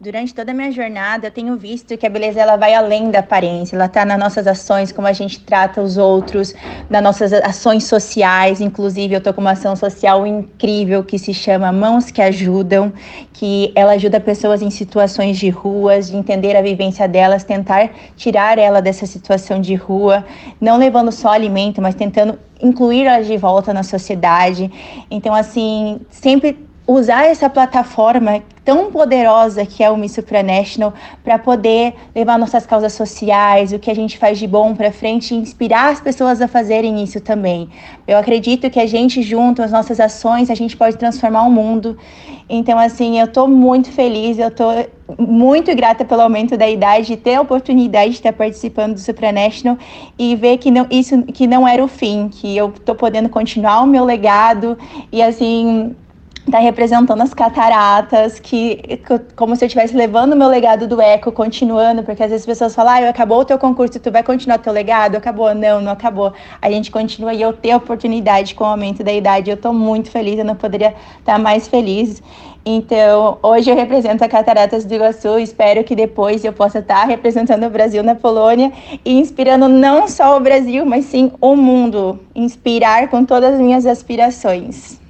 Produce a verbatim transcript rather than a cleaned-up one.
Durante toda a minha jornada, eu tenho visto que a beleza ela vai além da aparência, ela está nas nossas ações, como a gente trata os outros, nas nossas ações sociais. Inclusive, eu estou com uma ação social incrível que se chama Mãos que Ajudam, que ela ajuda pessoas em situações de ruas, de entender a vivência delas, tentar tirar ela dessa situação de rua, não levando só alimento, mas tentando incluir elas de volta na sociedade. Então, assim, sempre usar essa plataforma tão poderosa que é o Miss Supranational para poder levar nossas causas sociais, o que a gente faz de bom para frente e inspirar as pessoas a fazerem isso também. Eu acredito que a gente junto, as nossas ações, a gente pode transformar o mundo. Então, assim, eu estou muito feliz, eu estou muito grata pelo aumento da idade, de ter a oportunidade de estar participando do Supranational e ver que não, isso que não era o fim, que eu estou podendo continuar o meu legado e, assim, tá representando as cataratas, que como se eu estivesse levando o meu legado do eco, continuando, porque às vezes as pessoas falam, ah, acabou o teu concurso, tu vai continuar teu legado? Acabou? Não, não acabou. A gente continua e eu ter a oportunidade com o aumento da idade, eu tô muito feliz, eu não poderia estar mais feliz. Então, hoje eu represento a Cataratas do Iguaçu, espero que depois eu possa estar representando o Brasil na Polônia e inspirando não só o Brasil, mas sim o mundo, inspirar com todas as minhas aspirações.